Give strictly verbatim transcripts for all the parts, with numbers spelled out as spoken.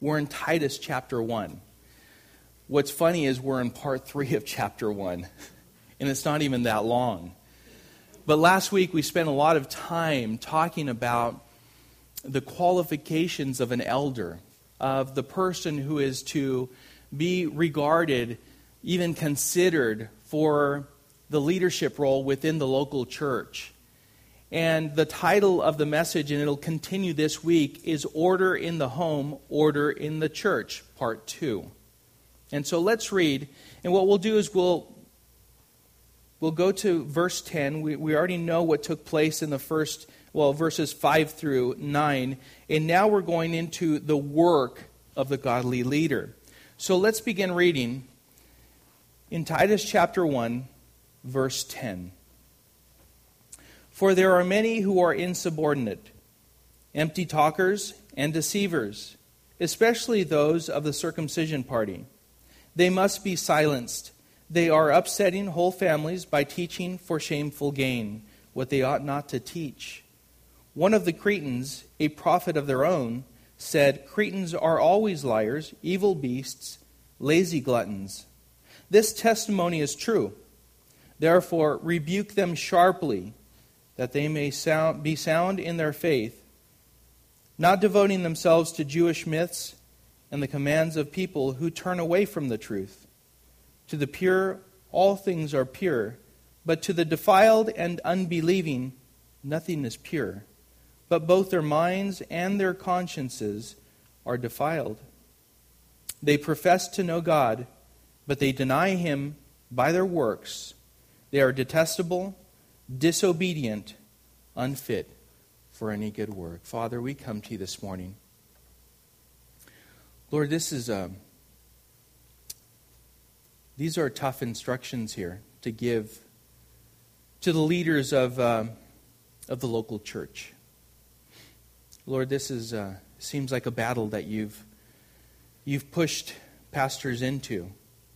We're in Titus chapter one. What's funny is we're in part three of chapter one, and it's not even that long. But last week we spent a lot of time talking about the qualifications of an elder, of the person who is to be regarded, even considered for the leadership role within the local church. And the title of the message, and it'll continue this week, is Order in the Home, Order in the Church, part two. And so let's read. And what we'll do is we'll we'll go to verse ten. We, we already know what took place in the first, well, verses five through nine. And now we're going into the work of the godly leader. So let's begin reading in Titus chapter one, verse ten. For there are many who are insubordinate, empty talkers and deceivers, especially those of the circumcision party. They must be silenced. They are upsetting whole families by teaching for shameful gain what they ought not to teach. One of the Cretans, a prophet of their own, said, Cretans are always liars, evil beasts, lazy gluttons. This testimony is true. Therefore, rebuke them sharply, that they may sound, be sound in their faith, not devoting themselves to Jewish myths and the commands of people who turn away from the truth. To the pure, all things are pure, but to the defiled and unbelieving, nothing is pure. But both their minds and their consciences are defiled. They profess to know God, but they deny Him by their works. They are detestable, disobedient, unfit for any good work. Father, we come to you this morning. Lord, this is a, these are tough instructions here to give to the leaders of uh, of the local church. Lord, this is uh, seems like a battle that you've you've pushed pastors into.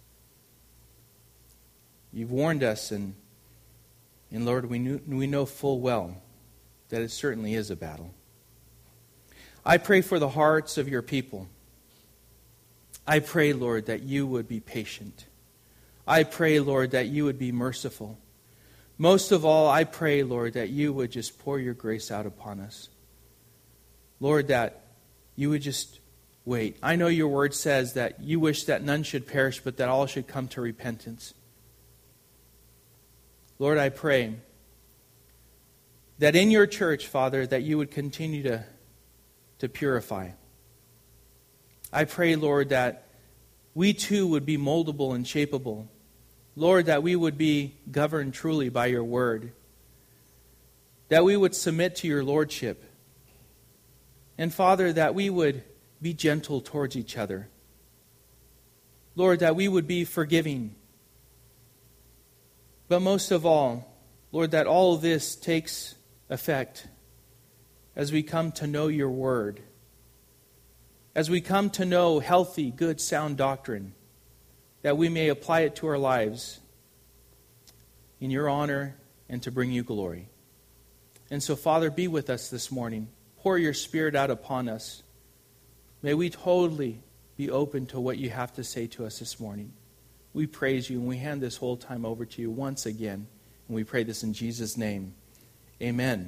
You've warned us, and and Lord, we knew, we know full well that it certainly is a battle. I pray for the hearts of your people. I pray, Lord, that you would be patient. I pray, Lord, that you would be merciful. Most of all, I pray, Lord, that you would just pour your grace out upon us. Lord, that you would just wait. I know your word says that you wish that none should perish, but that all should come to repentance. Lord, I pray that in your church, Father, that you would continue to, to purify. I pray, Lord, that we too would be moldable and shapeable. Lord, that we would be governed truly by your word. That we would submit to your lordship. And Father, that we would be gentle towards each other. Lord, that we would be forgiving. But most of all, Lord, that all of this takes effect as we come to know your word. As we come to know healthy, good, sound doctrine, that we may apply it to our lives in your honor and to bring you glory. And so, Father, be with us this morning. Pour your Spirit out upon us. May we totally be open to what you have to say to us this morning. We praise you and we hand this whole time over to you once again. And we pray this in Jesus' name. Amen.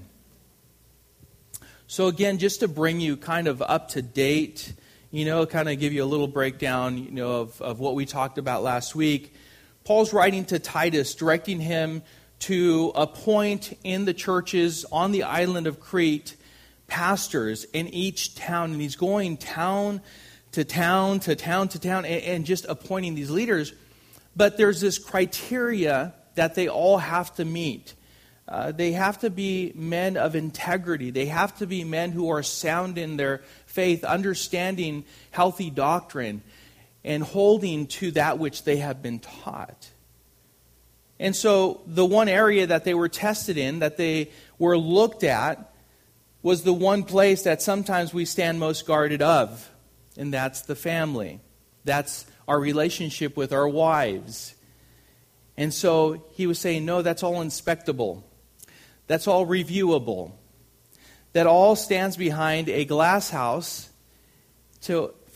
So again, just to bring you kind of up to date, you know, kind of give you a little breakdown, you know, of, of what we talked about last week. Paul's writing to Titus, directing him to appoint in the churches on the island of Crete pastors in each town. And he's going town to town to town to town and, and just appointing these leaders. But there's this criteria that they all have to meet. Uh, they have to be men of integrity. They have to be men who are sound in their faith, understanding healthy doctrine, and holding to that which they have been taught. And so the one area that they were tested in, that they were looked at, was the one place that sometimes we stand most guarded of, and that's the family. That's our relationship with our wives. And so he was saying, no, that's all inspectable. That's all reviewable. That all stands behind a glass house to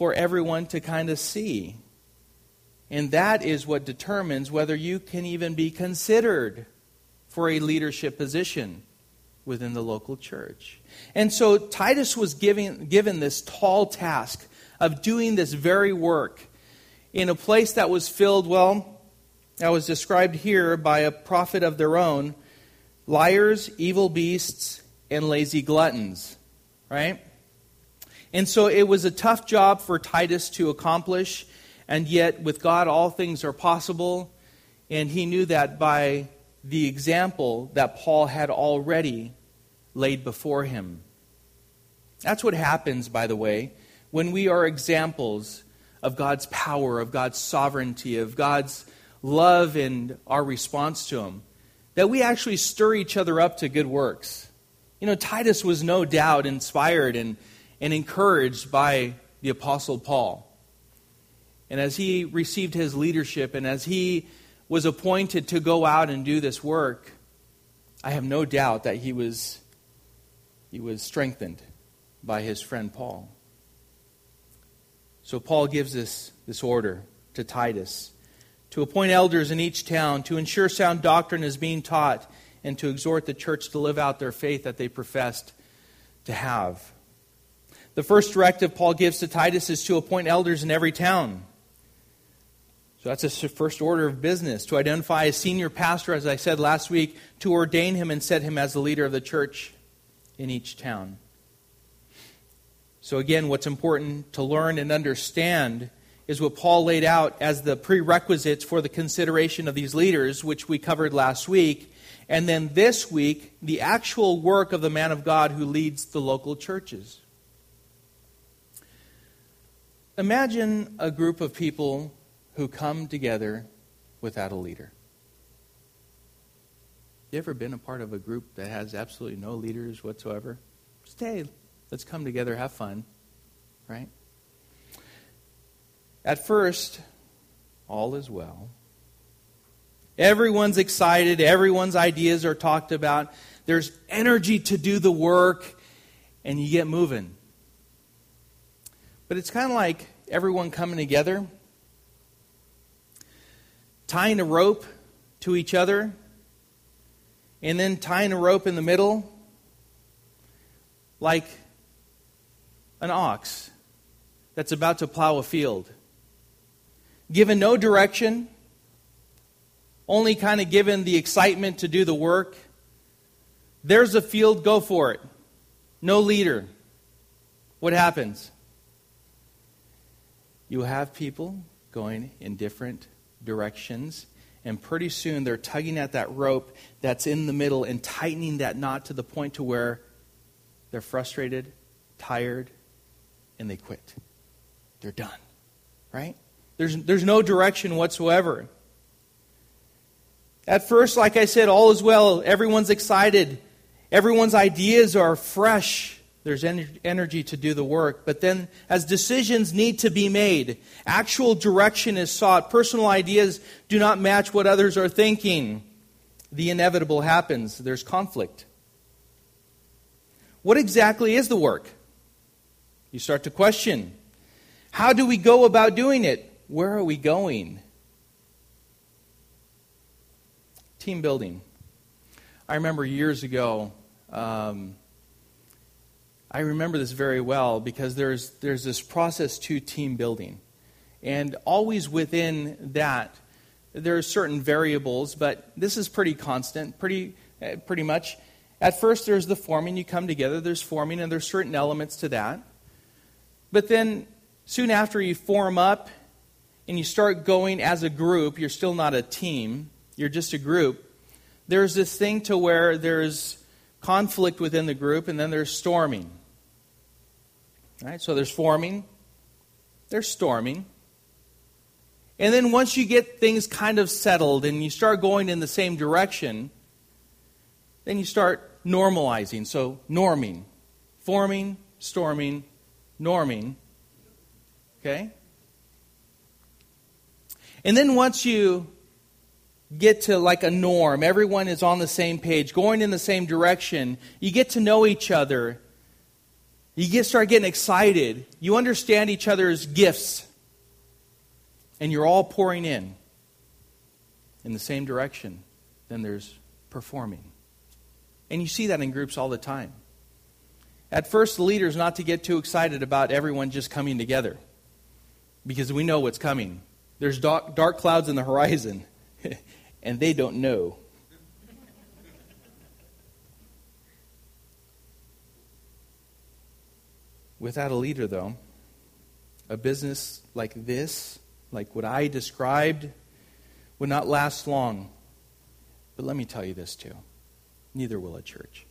for everyone to kind of see. And that is what determines whether you can even be considered for a leadership position within the local church. And so Titus was giving, given this tall task of doing this very work in a place that was filled, well, that was described here by a prophet of their own, liars, evil beasts, and lazy gluttons, right? And so it was a tough job for Titus to accomplish, and yet with God all things are possible, and he knew that by the example that Paul had already laid before him. That's what happens, by the way, when we are examples of God's power, of God's sovereignty, of God's love and our response to Him, that we actually stir each other up to good works. You know, Titus was no doubt inspired and, and encouraged by the Apostle Paul. And as he received his leadership and as he was appointed to go out and do this work, I have no doubt that he was, he was strengthened by his friend Paul. So Paul gives this, this order to Titus to appoint elders in each town, to ensure sound doctrine is being taught, and to exhort the church to live out their faith that they professed to have. The first directive Paul gives to Titus is to appoint elders in every town. So that's the first order of business, to identify a senior pastor, as I said last week, to ordain him and set him as the leader of the church in each town. So again, what's important to learn and understand is what Paul laid out as the prerequisites for the consideration of these leaders, which we covered last week. And then this week, the actual work of the man of God who leads the local churches. Imagine a group of people who come together without a leader. You ever been a part of a group that has absolutely no leaders whatsoever? Just, hey, let's come together, have fun, right? At first, all is well. Everyone's excited. Everyone's ideas are talked about. There's energy to do the work, and you get moving. But it's kind of like everyone coming together, tying a rope to each other, and then tying a rope in the middle, like an ox that's about to plow a field. Given no direction, only kind of given the excitement to do the work. There's a field, go for it. No leader. What happens? You have people going in different directions, and pretty soon they're tugging at that rope that's in the middle and tightening that knot to the point to where they're frustrated, tired, and they quit. They're done. Right? There's, there's no direction whatsoever. At first, like I said, all is well. Everyone's excited. Everyone's ideas are fresh. There's en- energy to do the work. But then, as decisions need to be made, actual direction is sought. Personal ideas do not match what others are thinking. The inevitable happens. There's conflict. What exactly is the work? You start to question. How do we go about doing it? Where are we going? Team building. I remember years ago, um, I remember this very well because there's there's this process to team building. And always within that, there are certain variables, but this is pretty constant, pretty uh, pretty much. At first, there's the forming. You come together, there's forming, and there's certain elements to that. But then, soon after you form up, and you start going as a group, you're still not a team, you're just a group. There's this thing to where there's conflict within the group, and then there's storming. All right, so there's forming, there's storming. And then once you get things kind of settled and you start going in the same direction, then you start normalizing. So norming, forming, storming, norming. Okay? And then once you get to like a norm, everyone is on the same page, going in the same direction, you get to know each other, You get start getting excited. You understand each other's gifts. And you're all pouring in in the same direction. Then there's performing. And you see that in groups all the time. At first, the leader is not to get too excited about everyone just coming together. Because we know what's coming. There's dark, dark clouds in the horizon. And they don't know. Without a leader, though, a business like this, like what I described, would not last long. But let me tell you this too. Neither will a church.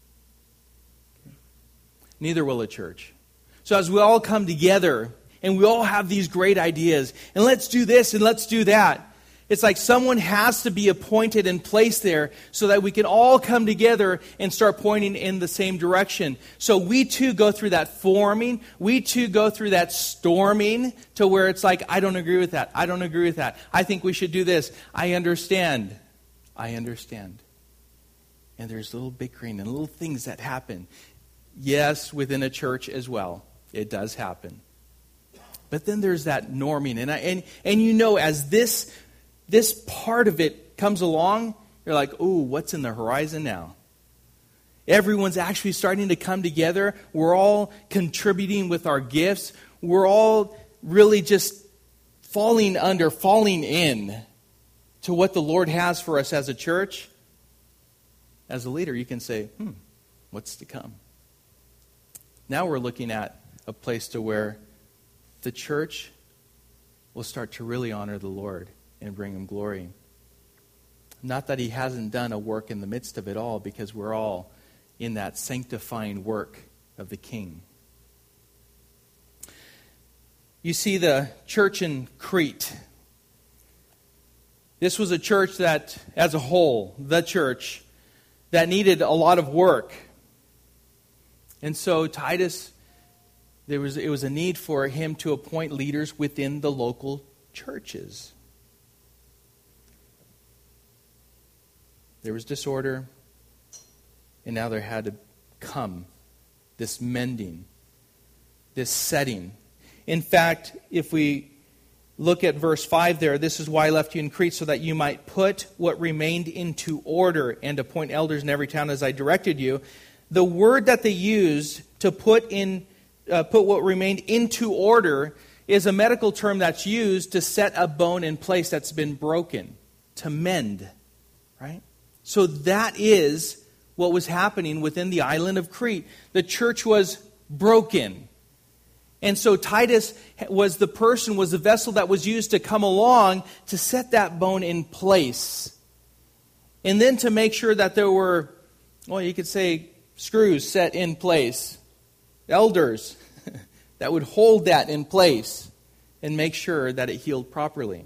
Neither will a church. So as we all come together and we all have these great ideas, and let's do this and let's do that, it's like someone has to be appointed and placed there so that we can all come together and start pointing in the same direction. So we too go through that forming. We too go through that storming to where it's like, I don't agree with that. I don't agree with that. I think we should do this. I understand. I understand. And there's little bickering and little things that happen. Yes, within a church as well. It does happen. But then there's that norming. And I, and, and you know, as this... This part of it comes along, you're like, ooh, what's in the horizon now? Everyone's actually starting to come together. We're all contributing with our gifts. We're all really just falling under, falling in to what the Lord has for us as a church. As a leader, you can say, hmm, what's to come? Now we're looking at a place to where the church will start to really honor the Lord and bring Him glory. Not that He hasn't done a work in the midst of it all, because we're all in that sanctifying work of the King. You see the church in Crete. This was a church that, as a whole, the church, that needed a lot of work. And so Titus, there was it was a need for him to appoint leaders within the local churches. There was disorder, and now there had to come this mending, this setting. In fact, if we look at verse five there, this is why I left you in Crete, so that you might put what remained into order and appoint elders in every town as I directed you. The word that they used to put in, uh, put what remained into order is a medical term that's used to set a bone in place that's been broken, to mend, right? So that is what was happening within the island of Crete. The church was broken. And so Titus was the person, was the vessel that was used to come along to set that bone in place. And then to make sure that there were, well, you could say, screws set in place. Elders that would hold that in place and make sure that it healed properly.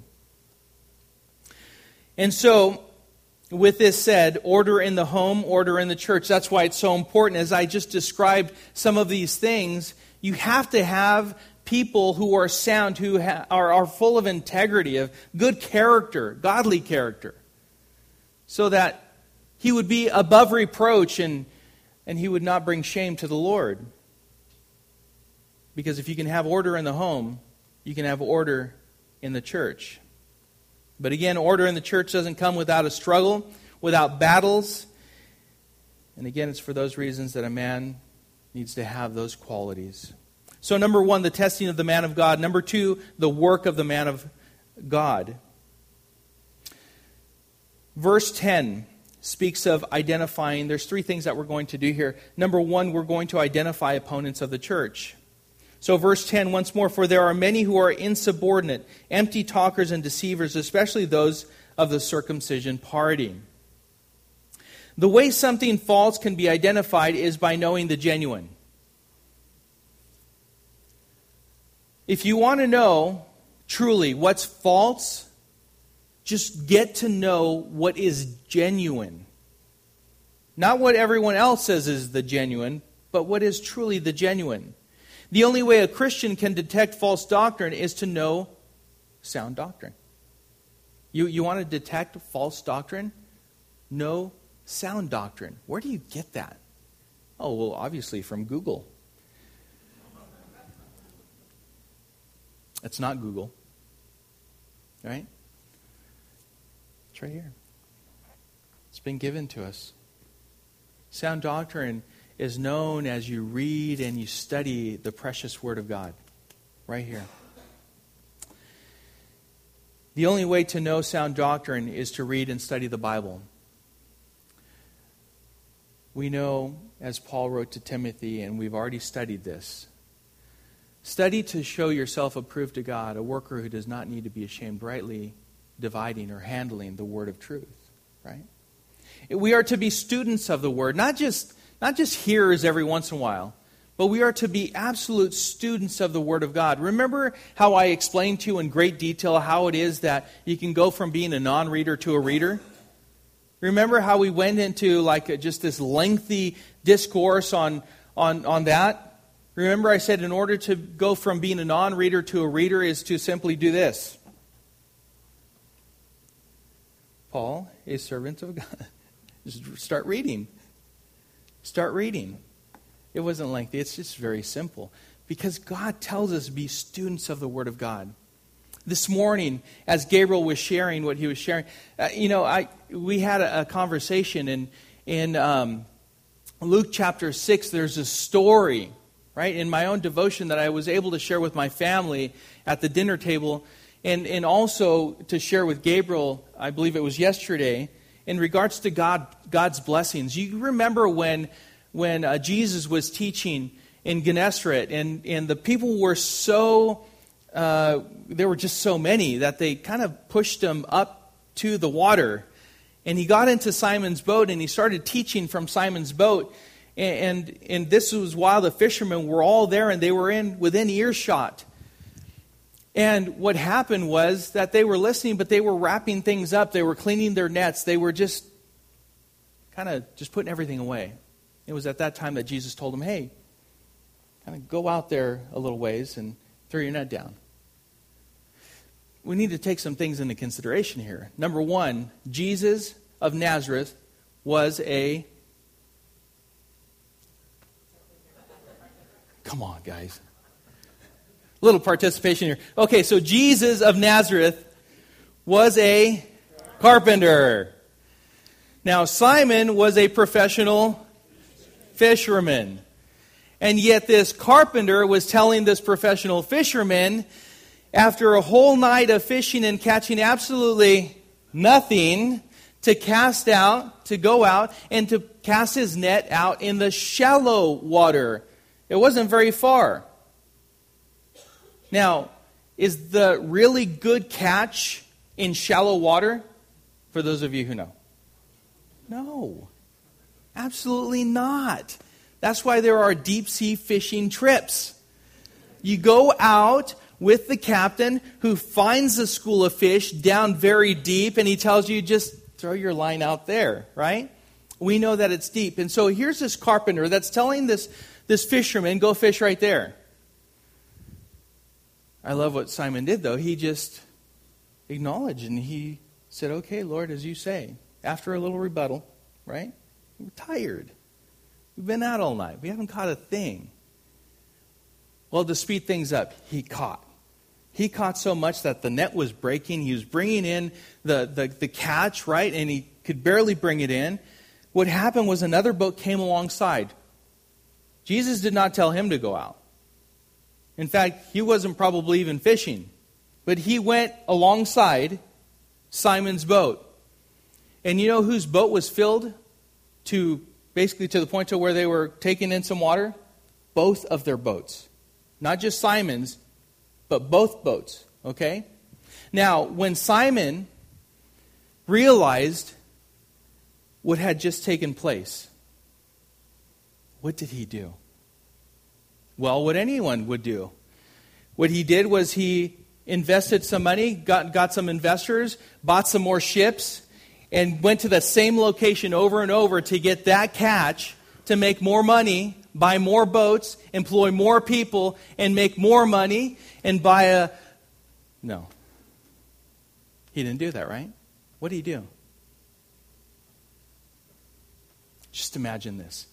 And so, with this said, order in the home, order in the church. That's why it's so important. As I just described some of these things, you have to have people who are sound, who ha- are, are full of integrity, of good character, godly character, so that he would be above reproach and, and he would not bring shame to the Lord. Because if you can have order in the home, you can have order in the church. But again, order in the church doesn't come without a struggle, without battles. And again, it's for those reasons that a man needs to have those qualities. So number one, the testing of the man of God. Number two, the work of the man of God. Verse ten speaks of identifying. There's three things that we're going to do here. Number one, we're going to identify opponents of the church. So verse ten, once more, for there are many who are insubordinate, empty talkers and deceivers, especially those of the circumcision party. The way something false can be identified is by knowing the genuine. If you want to know truly what's false, just get to know what is genuine. Not what everyone else says is the genuine, but what is truly the genuine. The only way a Christian can detect false doctrine is to know sound doctrine. You, you want to detect false doctrine? Know sound doctrine. Where do you get that? Oh, well, obviously from Google. It's not Google. Right? It's right here. It's been given to us. Sound doctrine is known as you read and you study the precious Word of God. Right here. The only way to know sound doctrine is to read and study the Bible. We know, as Paul wrote to Timothy, and we've already studied this, study to show yourself approved to God, a worker who does not need to be ashamed, rightly dividing or handling the word of truth. Right? We are to be students of the Word, not just, not just hearers every once in a while, but we are to be absolute students of the Word of God. Remember how I explained to you in great detail how it is that you can go from being a non-reader to a reader? Remember how we went into like a, just this lengthy discourse on, on, on that? Remember I said in order to go from being a non-reader to a reader is to simply do this. Paul, a servant of God. Just start reading. Start reading. It wasn't lengthy. It's just very simple. Because God tells us to be students of the Word of God. This morning, as Gabriel was sharing what he was sharing, uh, you know, I we had a, a conversation in in um, Luke chapter six. There's a story, right, in my own devotion that I was able to share with my family at the dinner table, and and also to share with Gabriel. I believe it was yesterday in regards to God God's blessings. You remember when when uh, Jesus was teaching in Gennesaret, and and the people were so. Uh, there were just so many that they kind of pushed him up to the water. And he got into Simon's boat and he started teaching from Simon's boat. And, and, and this was while the fishermen were all there and they were in within earshot. And what happened was that they were listening, but they were wrapping things up. They were cleaning their nets. They were just kind of just putting everything away. It was at that time that Jesus told them, hey, kind of go out there a little ways and throw your net down. We need to take some things into consideration here. Number one, Jesus of Nazareth was a... Come on, guys. A little participation here. Okay, so Jesus of Nazareth was a carpenter. Now, Simon was a professional fisherman. And yet this carpenter was telling this professional fisherman, after a whole night of fishing and catching absolutely nothing, to cast out, to go out, and to cast his net out in the shallow water. It wasn't very far. Now, is the really good catch in shallow water? For those of you who know. No. Absolutely not. That's why there are deep sea fishing trips. You go out with the captain who finds a school of fish down very deep, and he tells you just throw your line out there, right? We know that it's deep. And so here's this carpenter that's telling this, this fisherman, go fish right there. I love what Simon did, though. He just acknowledged, and he said, okay, Lord, as you say. After a little rebuttal, right? We're tired. We've been out all night. We haven't caught a thing. Well, to speed things up, he caught. He caught so much that the net was breaking. He was bringing in the, the, the catch, right? And he could barely bring it in. What happened was another boat came alongside. Jesus did not tell him to go out. In fact, he wasn't probably even fishing. But he went alongside Simon's boat. And you know whose boat was filled to basically to the point to where they were taking in some water? Both of their boats. Not just Simon's, but both boats. Okay? Now, when Simon realized what had just taken place, what did he do? Well, what anyone would do. What he did was he invested some money, got, got some investors, bought some more ships, and went to the same location over and over to get that catch, to make more money, buy more boats, employ more people, and make more money, and buy a... No. He didn't do that, right? What did he do? Just imagine this.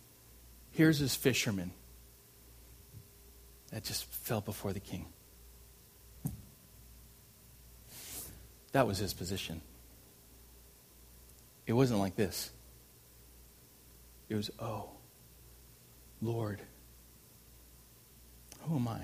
Here's this fisherman that just fell before the king. That was his position. It wasn't like this. It was, oh, Lord, who am I?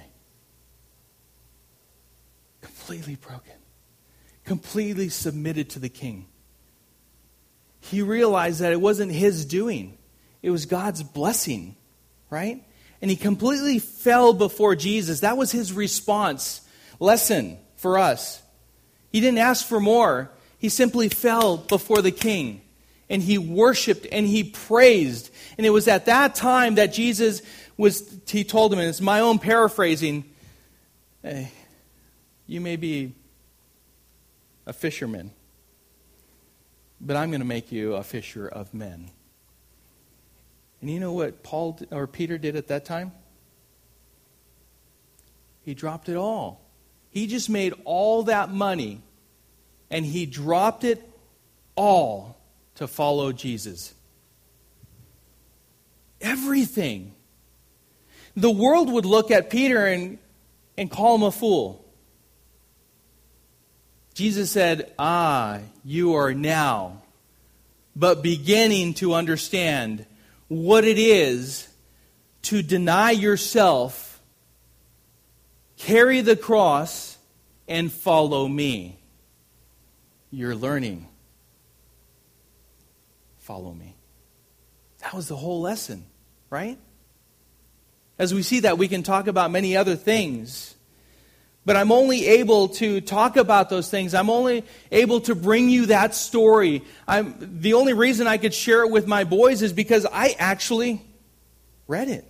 Completely broken. Completely submitted to the King. He realized that it wasn't his doing. It was God's blessing, right? And he completely fell before Jesus. That was his response. Lesson for us. He didn't ask for more. He simply fell before the King. And he worshiped and he praised. And it was at that time that Jesus was, he told him, and it's my own paraphrasing, hey, you may be a fisherman, but I'm going to make you a fisher of men. And you know what Paul or Peter did at that time? He dropped it all. He just made all that money and he dropped it all to follow Jesus. Everything. The world would look at Peter and, and call him a fool. Jesus said, ah, you are now, but beginning to understand what it is to deny yourself, carry the cross, and follow me. You're learning. Follow me. That was the whole lesson, right? As we see that, we can talk about many other things. But I'm only able to talk about those things. I'm only able to bring you that story. I'm, the only reason I could share it with my boys is because I actually read it.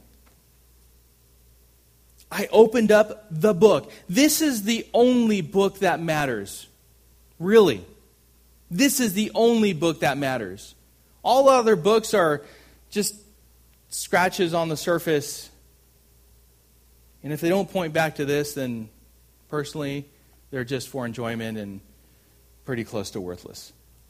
I opened up the book. This is the only book that matters. Really. This is the only book that matters. All other books are just scratches on the surface. And if they don't point back to this, then personally, they're just for enjoyment and pretty close to worthless.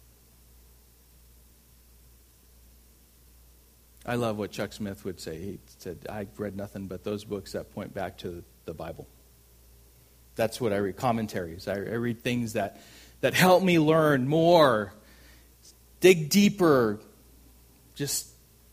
I love what Chuck Smith would say. He said, I've read nothing but those books that point back to the Bible. That's what I read, commentaries. I, I read things that, that help me learn more, dig deeper, just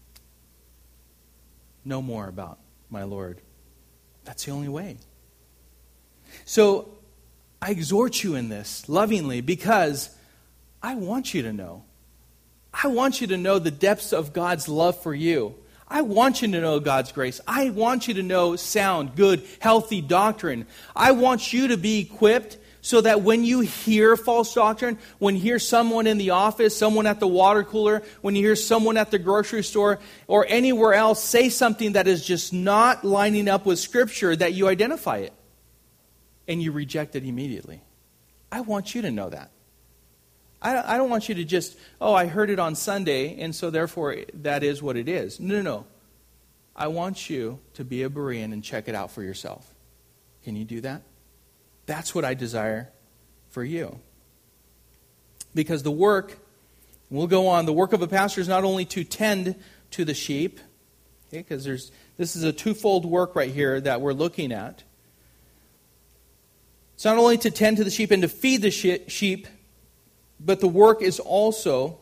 know more about my Lord. That's the only way. So I exhort you in this lovingly because I want you to know. I want you to know the depths of God's love for you. I want you to know God's grace. I want you to know sound, good, healthy doctrine. I want you to be equipped so that when you hear false doctrine, when you hear someone in the office, someone at the water cooler, when you hear someone at the grocery store or anywhere else say something that is just not lining up with Scripture, that you identify it and you reject it immediately. I want you to know that. I don't want you to just, oh, I heard it on Sunday, and so therefore that is what it is. No, no, no. I want you to be a Berean and check it out for yourself. Can you do that? That's what I desire for you. Because the work, we'll go on, the work of a pastor is not only to tend to the sheep, okay, because there's this is a twofold work right here that we're looking at. It's not only to tend to the sheep and to feed the sheep, but the work is also,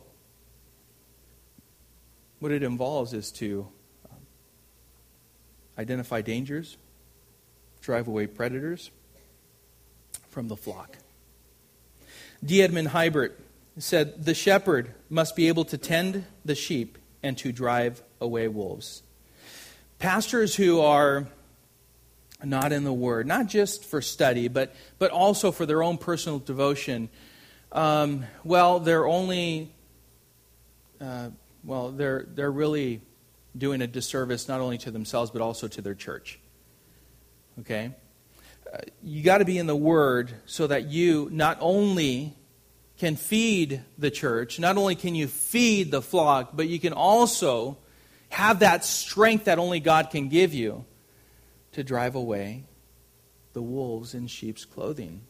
what it involves is to um, identify dangers, drive away predators from the flock. D. Edmund Hibert said, the shepherd must be able to tend the sheep and to drive away wolves. Pastors who are not in the Word, not just for study, but, but also for their own personal devotion, Um, well, they're only, uh, well, they're they're really doing a disservice not only to themselves but also to their church. Okay, uh, you got to be in the Word so that you not only can feed the church, not only can you feed the flock, but you can also have that strength that only God can give you to drive away the wolves in sheep's clothing.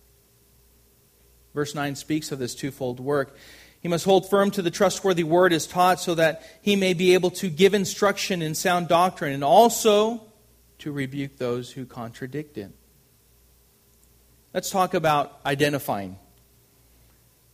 Verse nine speaks of this twofold work. He must hold firm to the trustworthy word as taught so that he may be able to give instruction in sound doctrine and also to rebuke those who contradict it. Let's talk about identifying.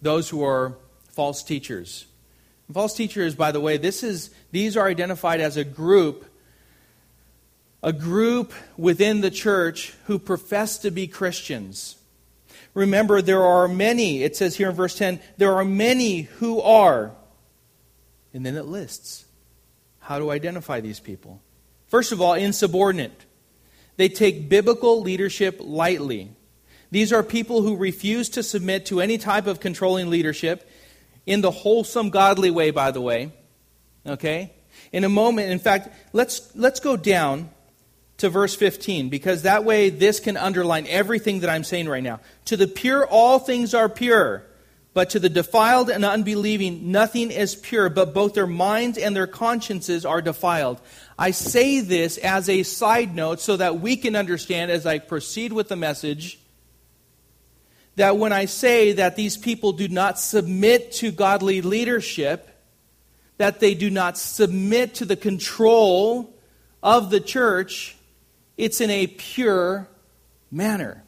those who are false teachers. False teachers, by the way, this is these are identified as a group, a group within the church who profess to be Christians. Remember, there are many, it says here in verse ten, there are many who are, and then it lists how to identify these people. First of all, insubordinate. They take biblical leadership lightly. These are people who refuse to submit to any type of controlling leadership in the wholesome, godly way, by the way. Okay? In a moment, in fact, let's let's go down to verse fifteen, because that way this can underline everything that I'm saying right now. To the pure, all things are pure, but to the defiled and unbelieving, nothing is pure, but both their minds and their consciences are defiled. I say this as a side note so that we can understand as I proceed with the message that when I say that these people do not submit to godly leadership, that they do not submit to the control of the church, it's in a pure manner.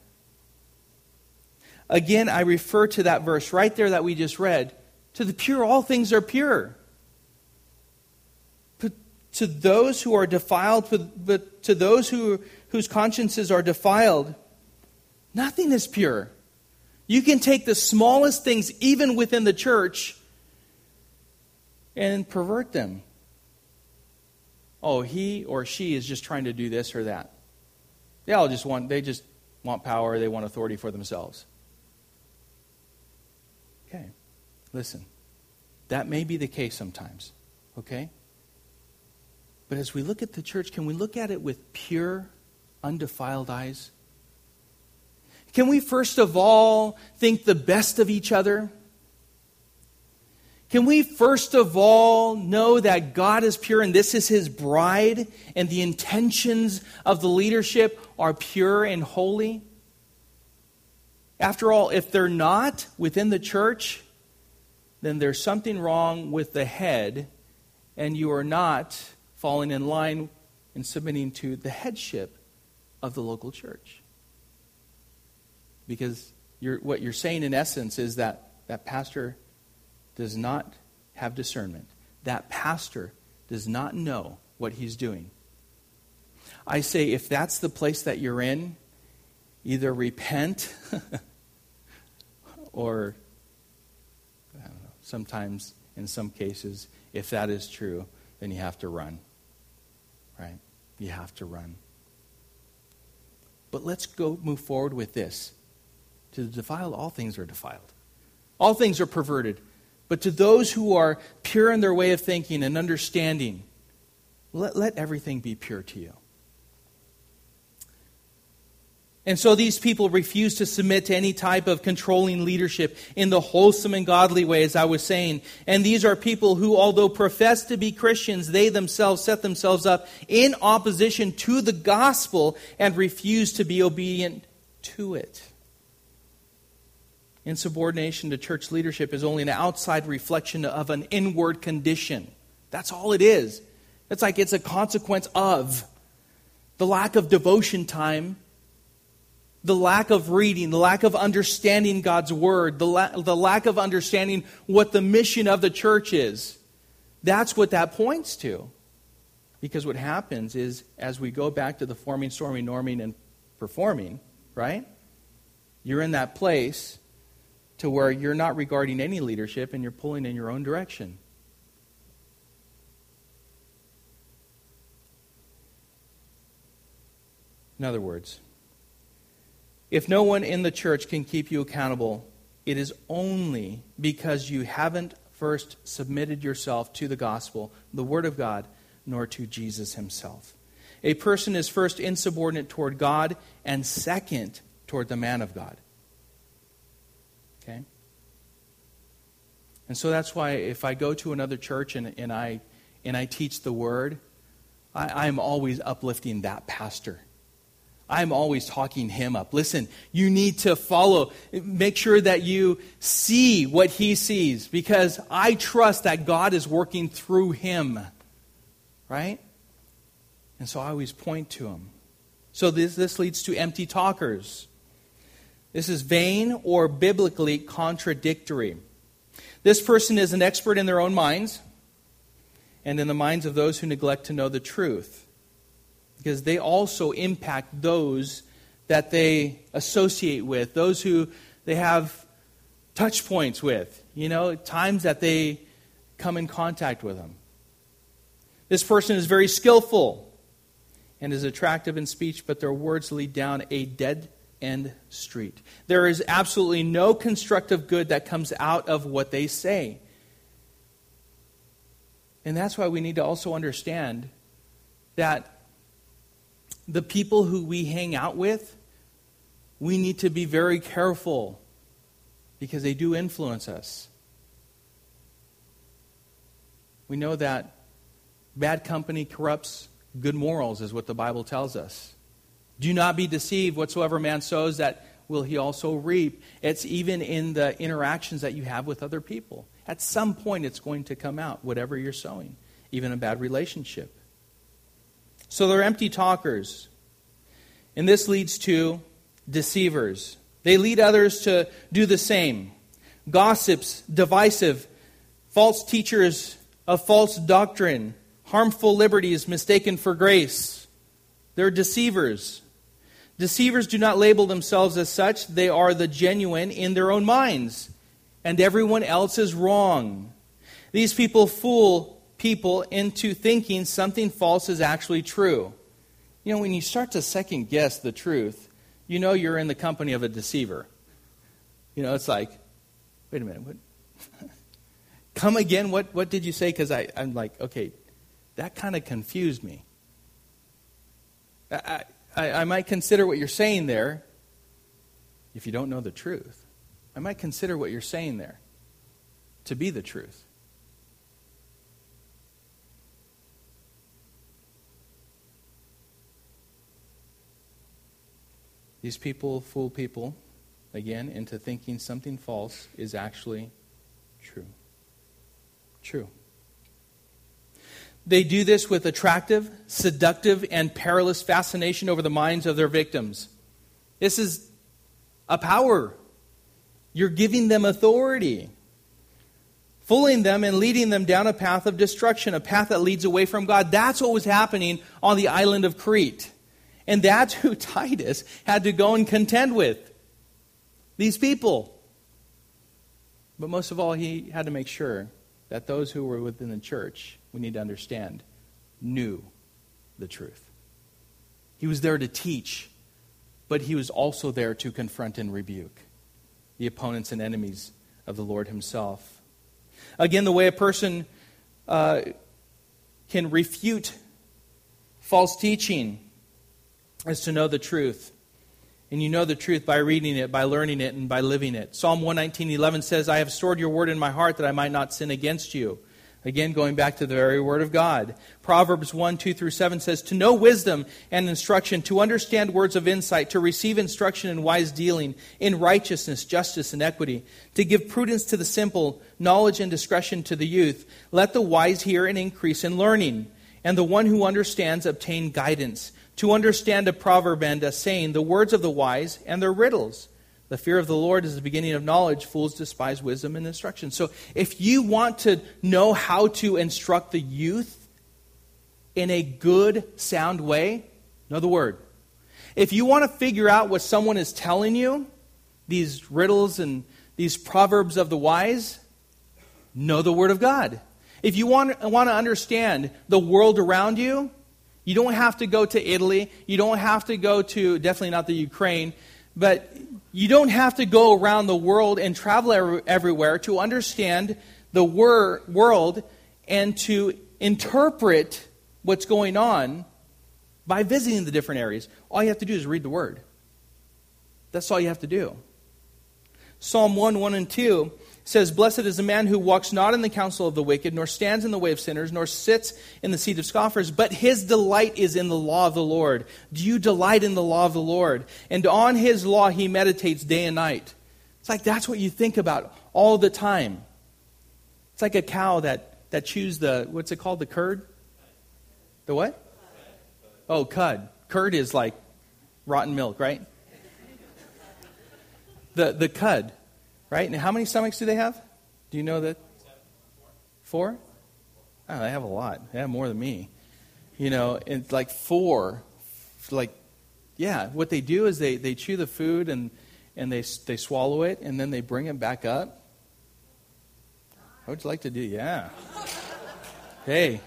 Again, I refer to that verse right there that we just read. To the pure, all things are pure. But to those who are defiled, but to those who whose consciences are defiled, nothing is pure. You can take the smallest things, even within the church, and pervert them. Oh, he or she is just trying to do this or that. They all just want, they just want power, they want authority for themselves. Okay, listen. That may be the case sometimes, okay? But as we look at the church, can we look at it with pure, undefiled eyes? Can we first of all think the best of each other? Can we first of all know that God is pure and this is His bride and the intentions of the leadership are pure and holy? After all, if they're not within the church, then there's something wrong with the head and you are not falling in line and submitting to the headship of the local church. Because you're, what you're saying in essence is that that pastor does not have discernment. That pastor does not know what he's doing. I say if that's the place that you're in, either repent or I don't know, sometimes in some cases, if that is true, then you have to run. Right? You have to run. But let's go move forward with this. To the defiled, all things are defiled. All things are perverted. But to those who are pure in their way of thinking and understanding, let, let everything be pure to you. And so these people refuse to submit to any type of controlling leadership in the wholesome and godly way, as I was saying. And these are people who, although profess to be Christians, they themselves set themselves up in opposition to the gospel and refuse to be obedient to it. Insubordination to church leadership is only an outside reflection of an inward condition. That's all it is. It's like it's a consequence of the lack of devotion time, the lack of reading, the lack of understanding God's word, the, la- the lack of understanding what the mission of the church is. That's what that points to. Because what happens is, as we go back to the forming, storming, norming, and performing, right? You're in that place to where you're not regarding any leadership and you're pulling in your own direction. In other words, if no one in the church can keep you accountable, it is only because you haven't first submitted yourself to the gospel, the Word of God, nor to Jesus Himself. A person is first insubordinate toward God and second toward the man of God. Okay? And so that's why if I go to another church and, and I and I teach the Word, I, I'm always uplifting that pastor. I'm always talking him up. Listen, you need to follow. Make sure that you see what he sees, because I trust that God is working through him. Right? And so I always point to him. So this, this leads to empty talkers. This is vain or biblically contradictory. This person is an expert in their own minds and in the minds of those who neglect to know the truth, because they also impact those that they associate with, those who they have touch points with, you know, times that they come in contact with them. This person is very skillful and is attractive in speech, but their words lead down a dead-end street. There is absolutely no constructive good that comes out of what they say. And that's why we need to also understand that the people who we hang out with, we need to be very careful because they do influence us. We know that bad company corrupts good morals, is what the Bible tells us. Do not be deceived. Whatsoever man sows, that will he also reap. It's even in the interactions that you have with other people. At some point, it's going to come out, whatever you're sowing, even a bad relationship. So they're empty talkers. And this leads to deceivers. They lead others to do the same. Gossips, divisive, false teachers of false doctrine, harmful liberties mistaken for grace. They're deceivers. Deceivers do not label themselves as such. They are the genuine in their own minds, and everyone else is wrong. These people fool people into thinking something false is actually true. You know, when you start to second guess the truth, you know you're in the company of a deceiver. You know, it's like, wait a minute, what? Come again? What what did you say? Because I'm like, okay, that kind of confused me. I, I, I might consider what you're saying there if you don't know the truth. I might consider what you're saying there to be the truth. These people fool people, again, into thinking something false is actually true. True. They do this with attractive, seductive, and perilous fascination over the minds of their victims. This is a power. You're giving them authority. Fooling them and leading them down a path of destruction, a path that leads away from God. That's what was happening on the island of Crete. And that's who Titus had to go and contend with. These people. But most of all, he had to make sure that those who were within the church, we need to understand, knew the truth. He was there to teach, but he was also there to confront and rebuke the opponents and enemies of the Lord himself. Again, the way a person uh, can refute false teaching is to know the truth. And you know the truth by reading it, by learning it, and by living it. Psalm one nineteen eleven says, I have stored your word in my heart that I might not sin against you. Again, going back to the very word of God. Proverbs one, two through seven says, to know wisdom and instruction, to understand words of insight, to receive instruction in wise dealing, in righteousness, justice, and equity, to give prudence to the simple, knowledge and discretion to the youth. Let the wise hear and increase in learning, and the one who understands obtain guidance. To understand a proverb and a saying, the words of the wise and their riddles. The fear of the Lord is the beginning of knowledge. Fools despise wisdom and instruction. So if you want to know how to instruct the youth in a good, sound way, know the word. If you want to figure out what someone is telling you, these riddles and these proverbs of the wise, know the word of God. If you want, want to understand the world around you, you don't have to go to Italy. You don't have to go to, definitely not the Ukraine, but you don't have to go around the world and travel every, everywhere to understand the wor- world and to interpret what's going on by visiting the different areas. All you have to do is read the Word. That's all you have to do. Psalm one, one and two says, blessed is the man who walks not in the counsel of the wicked, nor stands in the way of sinners, nor sits in the seat of scoffers, but his delight is in the law of the Lord. Do you delight in the law of the Lord? And on his law he meditates day and night. It's like that's what you think about all the time. It's like a cow that, that chews the, what's it called, the curd? The what? Oh, cud. Curd is like rotten milk, right? The the cud, right? And how many stomachs do they have? Do you know that? Four? Oh, they have a lot. They have more than me. You know, and like four, like, yeah, what they do is they, they chew the food and, and they they swallow it, and then they bring it back up. What would you like to do? Yeah. Hey.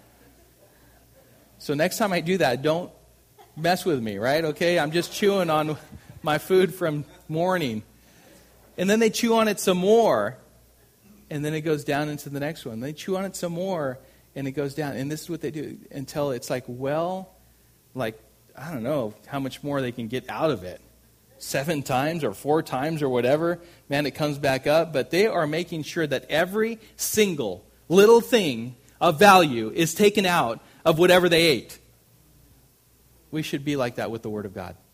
So next time I do that, don't mess with me, right? Okay, I'm just chewing on my food from morning. And then they chew on it some more, and then it goes down into the next one. They chew on it some more, and it goes down. And this is what they do until it's like, well, like, I don't know how much more they can get out of it. Seven times or four times or whatever. Man, it comes back up. But they are making sure that every single little thing of value is taken out of whatever they ate. We should be like that with the Word of God.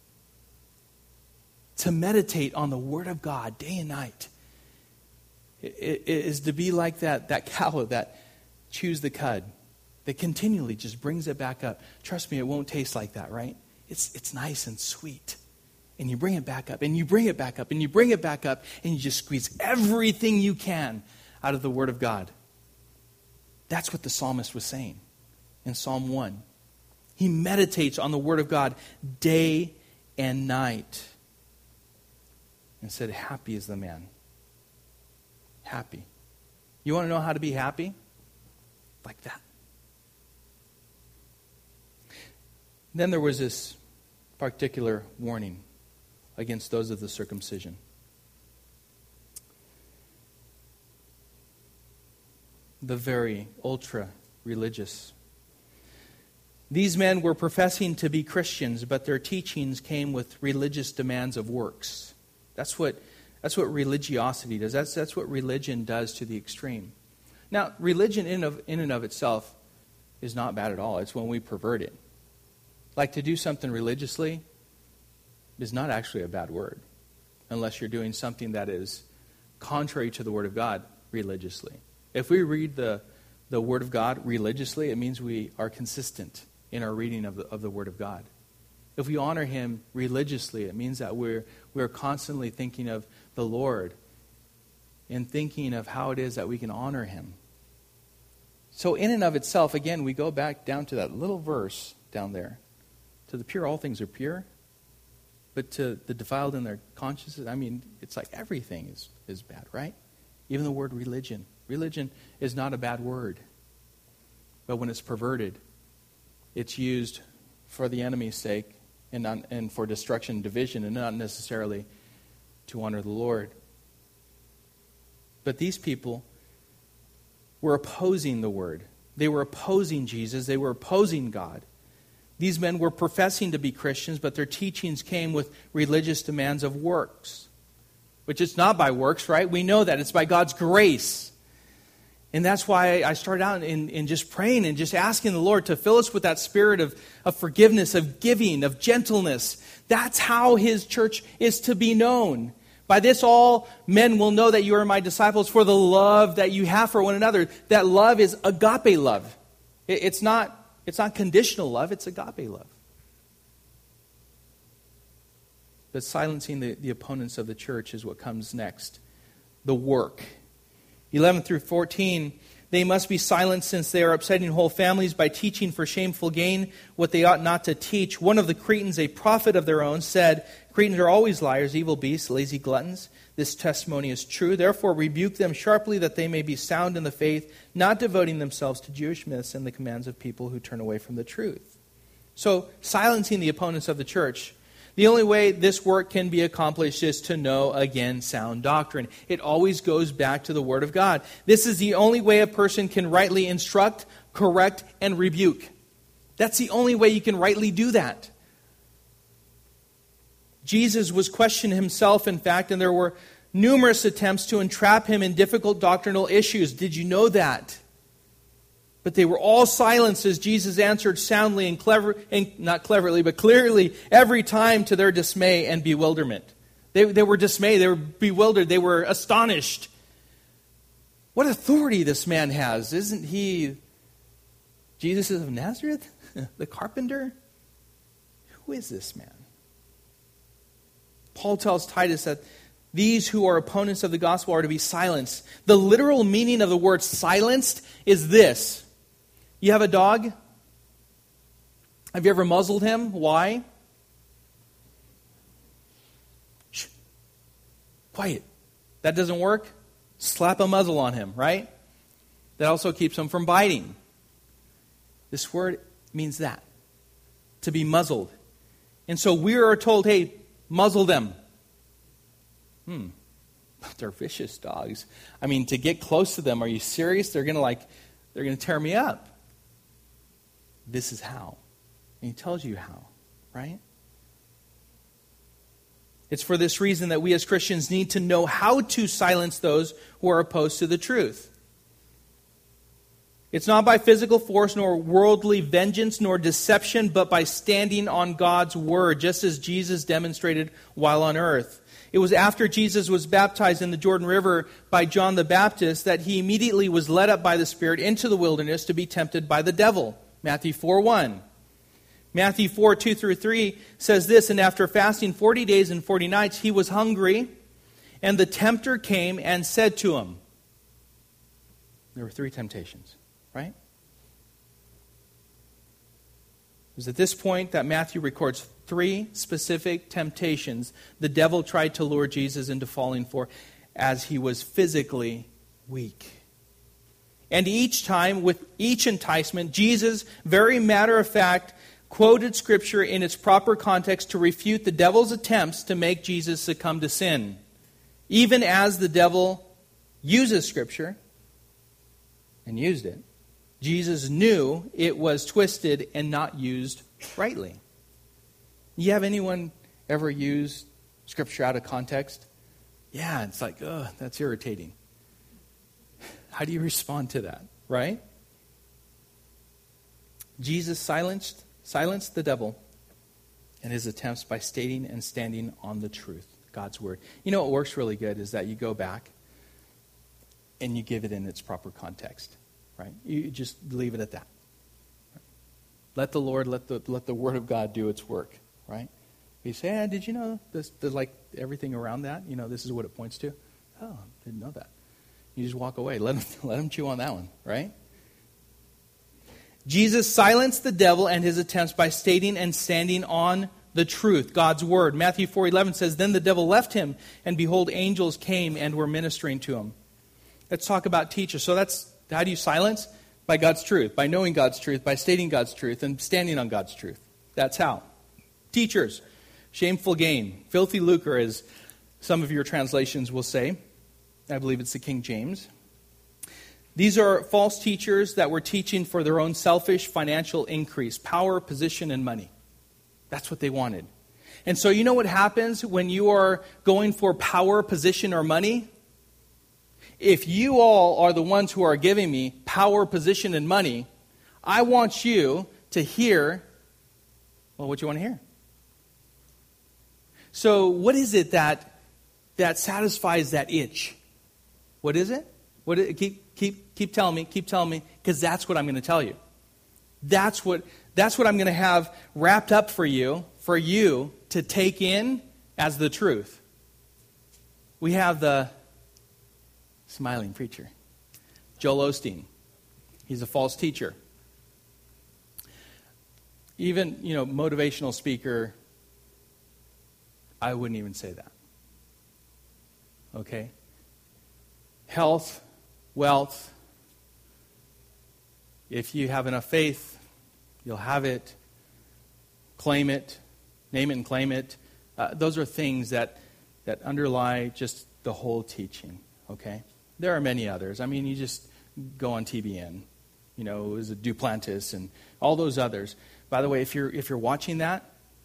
To meditate on the Word of God day and night it is to be like that, that cow that chews the cud, that continually just brings it back up. Trust me, it won't taste like that, right? It's it's nice and sweet. And you bring it back up, and you bring it back up, and you bring it back up, and you just squeeze everything you can out of the Word of God. That's what the psalmist was saying in Psalm one. He meditates on the Word of God day and night. And said, happy is the man. Happy. You want to know how to be happy? Like that. Then there was this particular warning against those of the circumcision. The very ultra-religious. These men were professing to be Christians, but their teachings came with religious demands of works. That's what that's what religiosity does. That's that's what religion does to the extreme. Now, religion in of in and of itself is not bad at all. It's when we pervert it. Like to do something religiously is not actually a bad word, unless you're doing something that is contrary to the Word of God religiously. If we read the the Word of God religiously, it means we are consistent in our reading of the, of the Word of God. If we honor Him religiously, it means that we're we're constantly thinking of the Lord and thinking of how it is that we can honor Him. So in and of itself, again, we go back down to that little verse down there. To the pure, all things are pure. But to the defiled in their consciences, I mean, it's like everything is, is bad, right? Even the word religion. Religion is not a bad word. But when it's perverted, it's used for the enemy's sake and, not, and for destruction and division, and not necessarily to honor the Lord. But these people were opposing the Word. They were opposing Jesus. They were opposing God. These men were professing to be Christians, but their teachings came with religious demands of works. Which it's not by works, right? We know that. It's by God's grace. And that's why I started out in, in just praying and just asking the Lord to fill us with that spirit of, of forgiveness, of giving, of gentleness. That's how His church is to be known. By this all men will know that you are my disciples, for the love that you have for one another. That love is agape love. It, it's not, it's not conditional love, it's agape love. But silencing the, the opponents of the church is what comes next. The work. eleven through fourteen, they must be silent since they are upsetting whole families by teaching for shameful gain what they ought not to teach. One of the Cretans, a prophet of their own, said, Cretans are always liars, evil beasts, lazy gluttons. This testimony is true. Therefore rebuke them sharply that they may be sound in the faith, not devoting themselves to Jewish myths and the commands of people who turn away from the truth. So silencing the opponents of the church. The only way this work can be accomplished is to know, again, sound doctrine. It always goes back to the Word of God. This is the only way a person can rightly instruct, correct, and rebuke. That's the only way you can rightly do that. Jesus was questioned himself, in fact, and there were numerous attempts to entrap him in difficult doctrinal issues. Did you know that? But they were all silenced as Jesus answered soundly and clever, and not cleverly, but clearly every time to their dismay and bewilderment. They, they were dismayed, they were bewildered, they were astonished. What authority this man has. Isn't he Jesus of Nazareth, the carpenter? Who is this man? Paul tells Titus that these who are opponents of the gospel are to be silenced. The literal meaning of the word silenced is this. You have a dog? Have you ever muzzled him? Why? Shh. Quiet. That doesn't work? Slap a muzzle on him, right? That also keeps him from biting. This word means that. To be muzzled. And so we are told, hey, muzzle them. Hmm. But they're vicious dogs. I mean, to get close to them, are you serious? They're going to like, they're going to tear me up. This is how. And he tells you how, right? It's for this reason that we as Christians need to know how to silence those who are opposed to the truth. It's not by physical force, nor worldly vengeance, nor deception, but by standing on God's word, just as Jesus demonstrated while on earth. It was after Jesus was baptized in the Jordan River by John the Baptist that he immediately was led up by the Spirit into the wilderness to be tempted by the devil. Matthew four one. Matthew four two through three says this, and after fasting forty days and forty nights, he was hungry, and the tempter came and said to him, there were three temptations, right? It was at this point that Matthew records three specific temptations the devil tried to lure Jesus into falling for as he was physically weak. And each time, with each enticement, Jesus, very matter-of-fact, quoted Scripture in its proper context to refute the devil's attempts to make Jesus succumb to sin. Even as the devil uses Scripture, and used it, Jesus knew it was twisted and not used rightly. You have anyone ever use Scripture out of context? Yeah, it's like, ugh, that's irritating. How do you respond to that, right? Jesus silenced, silenced the devil and his attempts by stating and standing on the truth, God's word. You know what works really good is that you go back and you give it in its proper context, right? You just leave it at that. Let the Lord, let the let the Word of God do its work, right? You say, ah, did you know this? There's like everything around that. You know, this is what it points to. Oh, didn't know that. You just walk away. Let him let him chew on that one, right? Jesus silenced the devil and his attempts by stating and standing on the truth, God's word. Matthew four eleven says, then the devil left him, and behold, angels came and were ministering to him. Let's talk about teachers. So that's, how do you silence? By God's truth, by knowing God's truth, by stating God's truth, and standing on God's truth. That's how. Teachers, shameful gain, filthy lucre, as some of your translations will say. I believe it's the King James. These are false teachers that were teaching for their own selfish financial increase, power, position, and money. That's what they wanted. And so you know what happens when you are going for power, position, or money? If you all are the ones who are giving me power, position, and money, I want you to hear, well, what you want to hear. So what is it that that satisfies that itch? What is it? What is it? Keep keep keep telling me, keep telling me, because that's what I'm going to tell you. That's what that's what I'm going to have wrapped up for you, for you to take in as the truth. We have the smiling preacher, Joel Osteen. He's a false teacher. Even, you know, motivational speaker, I wouldn't even say that. Okay? Health, wealth, if you have enough faith, you'll have it, claim it, name it and claim it. Uh, those are things that, that underlie just the whole teaching, okay? There are many others. I mean, you just go on T B N, you know, it was a Duplantis and all those others. By the way, if you're if you're watching that,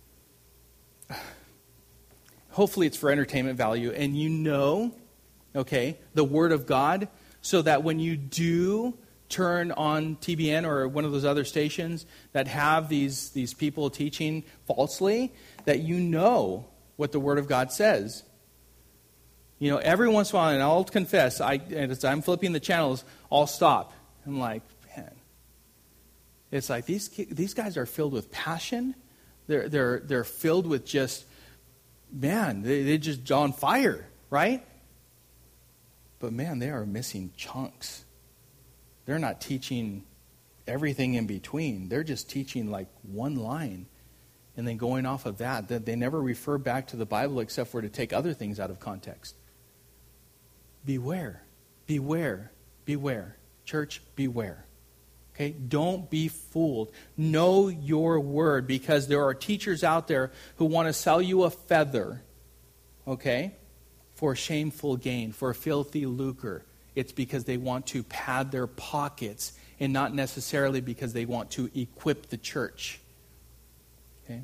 hopefully it's for entertainment value, and you know, okay, the Word of God, so that when you do turn on T B N or one of those other stations that have these, these people teaching falsely, that you know what the Word of God says. You know, every once in a while, and I'll confess, I, as I'm flipping the channels, I'll stop. I'm like, man, it's like these these guys are filled with passion. They're they're they're filled with just man, they, they just on fire, right? But man, they are missing chunks. They're not teaching everything in between. They're just teaching like one line and then going off of that. That they never refer back to the Bible except for to take other things out of context. Beware, beware, beware. Church, beware. Okay, don't be fooled. Know your word, because there are teachers out there who want to sell you a feather, okay, for shameful gain, for filthy lucre. It's because they want to pad their pockets and not necessarily because they want to equip the church. Okay?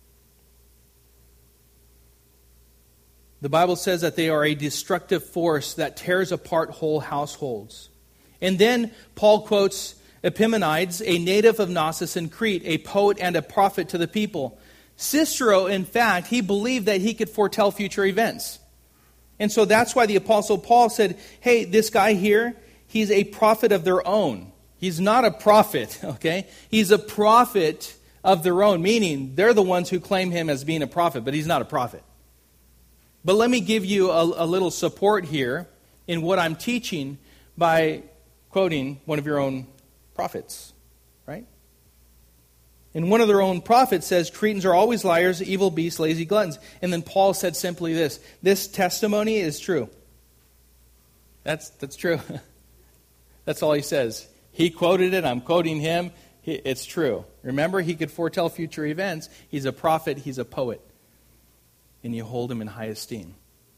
The Bible says that they are a destructive force that tears apart whole households. And then Paul quotes Epimenides, a native of Knossos in Crete, a poet and a prophet to the people. Cicero, in fact, he believed that he could foretell future events. And so that's why the Apostle Paul said, hey, this guy here, he's a prophet of their own. He's not a prophet, okay? He's a prophet of their own, meaning they're the ones who claim him as being a prophet, but he's not a prophet. But let me give you a, a little support here in what I'm teaching by quoting one of your own prophets, right? And one of their own prophets says, Cretans are always liars, evil beasts, lazy gluttons. And then Paul said simply this, this testimony is true. That's that's true. That's all he says. He quoted it, I'm quoting him. It's true. Remember, he could foretell future events. He's a prophet, he's a poet. And you hold him in high esteem.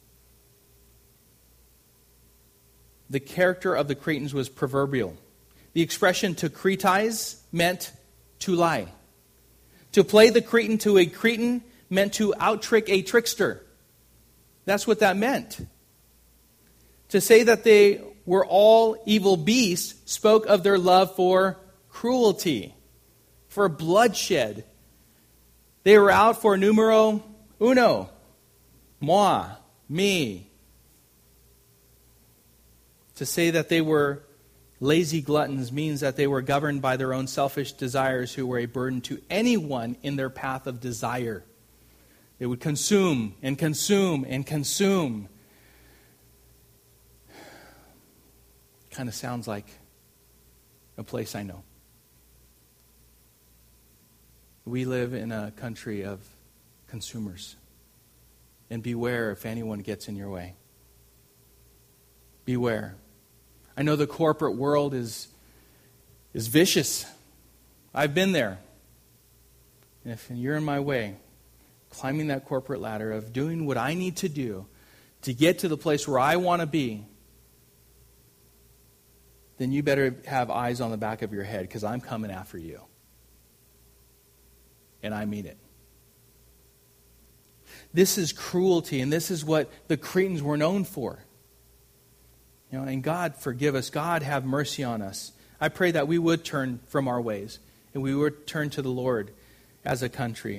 The character of the Cretans was proverbial. The expression to cretize meant to lie. To play the Cretan to a Cretan meant to out-trick a trickster. That's what that meant. To say that they were all evil beasts spoke of their love for cruelty, for bloodshed. They were out for numero uno, moi, me. To say that they were lazy gluttons means that they were governed by their own selfish desires who were a burden to anyone in their path of desire. They would consume and consume and consume. Kind of sounds like a place I know. We live in a country of consumers. And beware if anyone gets in your way. Beware. I know the corporate world is, is vicious. I've been there. And if you're in my way, climbing that corporate ladder of doing what I need to do to get to the place where I want to be, then you better have eyes on the back of your head, because I'm coming after you. And I mean it. This is cruelty, and this is what the Cretans were known for. You know, and God forgive us. God have mercy on us. I pray that we would turn from our ways and we would turn to the Lord as a country.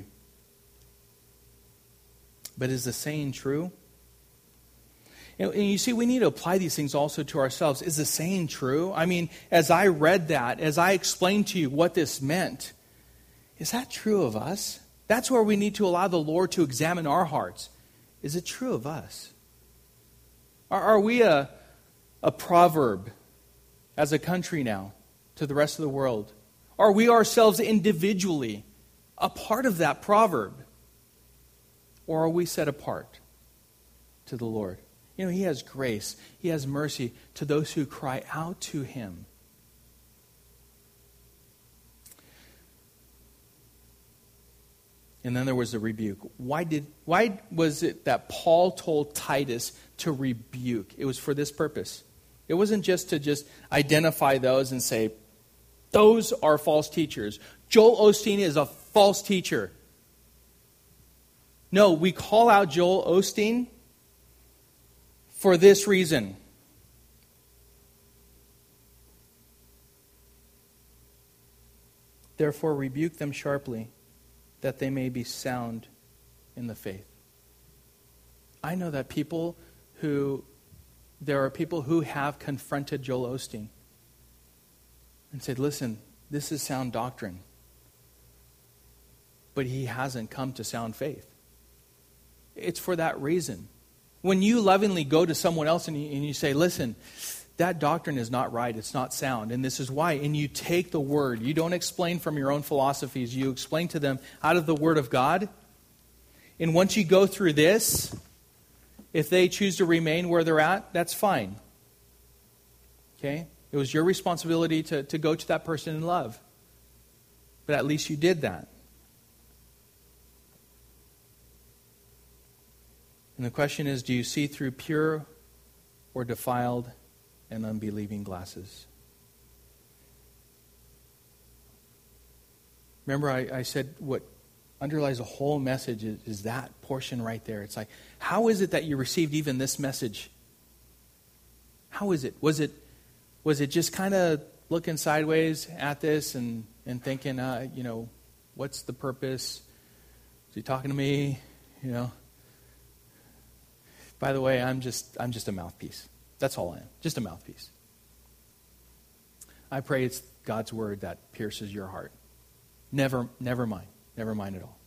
But is the saying true? You know, and you see, we need to apply these things also to ourselves. Is the saying true? I mean, as I read that, as I explained to you what this meant, is that true of us? That's where we need to allow the Lord to examine our hearts. Is it true of us? Are, are we a A proverb as a country now to the rest of the world? Are we ourselves individually a part of that proverb? Or are we set apart to the Lord? You know, He has grace. He has mercy to those who cry out to Him. And then there was the rebuke. Why did why was it that Paul told Titus to rebuke? It was for this purpose. It wasn't just to just identify those and say, those are false teachers. Joel Osteen is a false teacher. No, we call out Joel Osteen for this reason. Therefore, rebuke them sharply, that they may be sound in the faith. I know that people who, there are people who have confronted Joel Osteen and said, listen, this is sound doctrine. But he hasn't come to sound faith. it's for that reason. When you lovingly go to someone else and you, and you say, listen, that doctrine is not right, it's not sound, and this is why, and you take the word, you don't explain from your own philosophies, you explain to them out of the Word of God, and once you go through this, if they choose to remain where they're at, that's fine. Okay? It was your responsibility to, to go to that person in love. But at least you did that. And the question is, do you see through pure or defiled and unbelieving glasses? Remember I, I said what underlies the whole message is, is that portion right there. It's like, how is it that you received even this message? How is it? Was it was it just kind of looking sideways at this and, and thinking, uh, you know, what's the purpose? Is he talking to me? You know? By the way, I'm just I'm just a mouthpiece. That's all I am. Just a mouthpiece. I pray it's God's word that pierces your heart. Never, never mind. Never mind at all.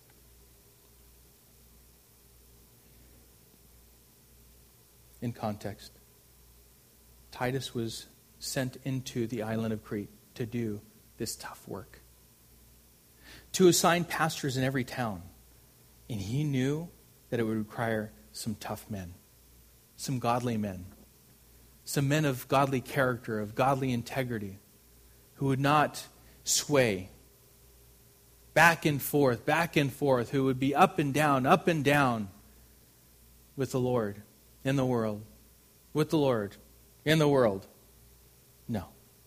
In context, Titus was sent into the island of Crete to do this tough work, to assign pastors in every town. And he knew that it would require some tough men, some godly men, some men of godly character, of godly integrity, who would not sway back and forth, back and forth, who would be up and down, up and down with the Lord in the world, with the Lord in the world. No.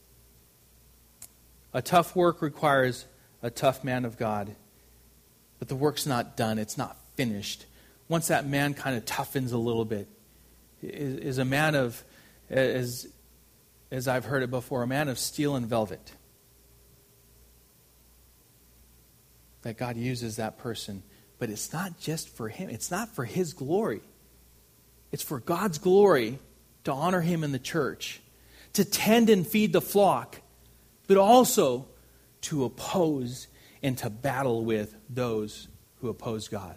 A tough work requires a tough man of God, but the work's not done. It's not finished. Once that man kind of toughens a little bit, is, is a man of, as, as I've heard it before, a man of steel and velvet. That God uses that person. But it's not just for him. It's not for his glory. It's for God's glory to honor him in the church, to tend and feed the flock, but also to oppose and to battle with those who oppose God.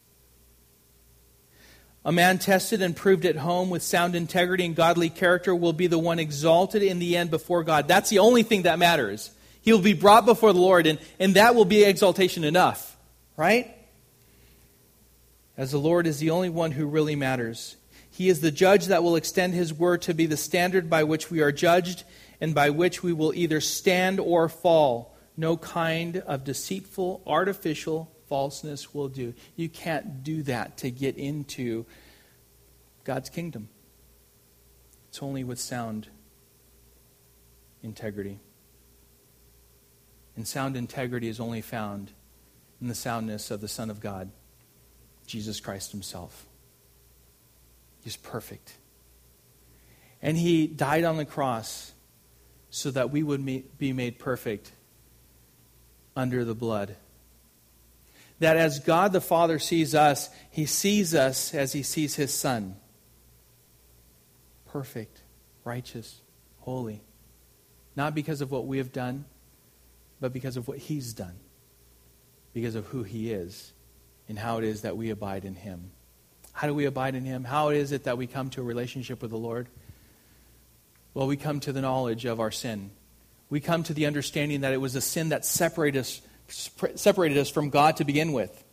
A man tested and proved at home with sound integrity and godly character will be the one exalted in the end before God. That's the only thing that matters. He will be brought before the Lord, and, and that will be exaltation enough. Right? As the Lord is the only one who really matters. He is the judge that will extend his word to be the standard by which we are judged and by which we will either stand or fall. No kind of deceitful, artificial falseness will do. You can't do that to get into God's kingdom. It's only with sound integrity. And sound integrity is only found in the soundness of the Son of God, Jesus Christ himself. He's perfect. And he died on the cross so that we would be made perfect under the blood. That as God the Father sees us, he sees us as he sees his Son. Perfect, righteous, holy. Not because of what we have done, but because of what he's done. Because of who he is and how it is that we abide in him. How do we abide in him? How is it that we come to a relationship with the Lord? Well, we come to the knowledge of our sin. We come to the understanding that it was a sin that separated us, separated us from God to begin with.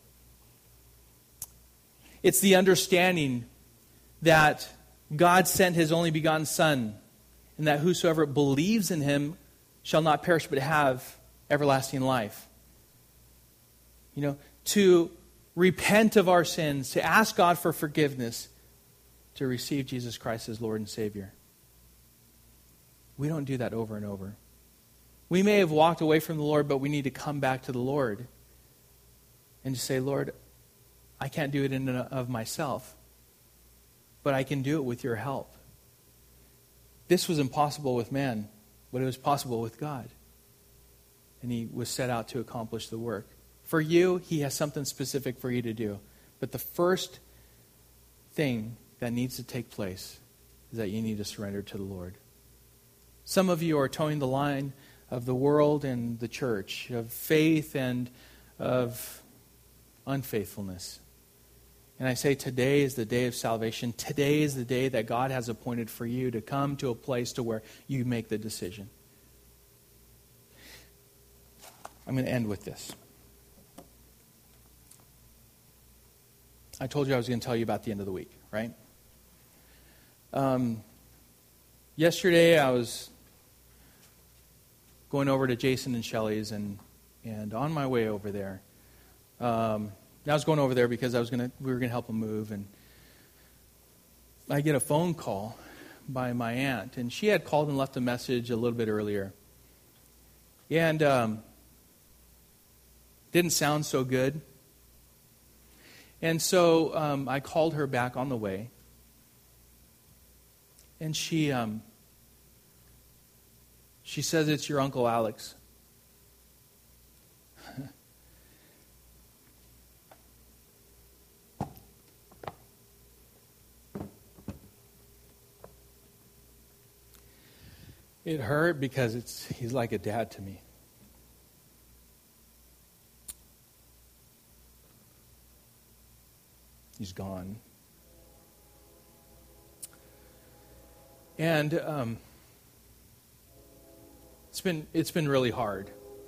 It's the understanding that God sent his only begotten Son, and that whosoever believes in him shall not perish but have everlasting life. You know, to repent of our sins, to ask God for forgiveness, to receive Jesus Christ as Lord and Savior. We don't do that over and over. We may have walked away from the Lord, but we need to come back to the Lord and to say, Lord, I can't do it in and of myself, but I can do it with your help. This was impossible with man, but it was possible with God. And he was set out to accomplish the work. For you, he has something specific for you to do. But the first thing that needs to take place is that you need to surrender to the Lord. Some of you are towing the line of the world and the church, of faith and of unfaithfulness. And I say today is the day of salvation. Today is the day that God has appointed for you to come to a place to where you make the decision. I'm going to end with this. I told you I was going to tell you about the end of the week, right? Um, yesterday I was going over to Jason and Shelley's, and and on my way over there, um, I was going over there because I was gonna we were gonna help them move, and I get a phone call by my aunt, and she had called and left a message a little bit earlier, and um, didn't sound so good, and so um, I called her back on the way, and she. Um, She says it's your Uncle Alex. It hurt because it's he's like a dad to me. He's gone. And um It's been it's been really hard.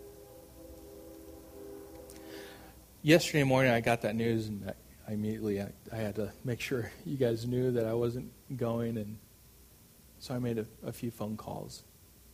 Yesterday morning I got that news, and I, I immediately I, I had to make sure you guys knew that I wasn't going, and so I made a, a few phone calls.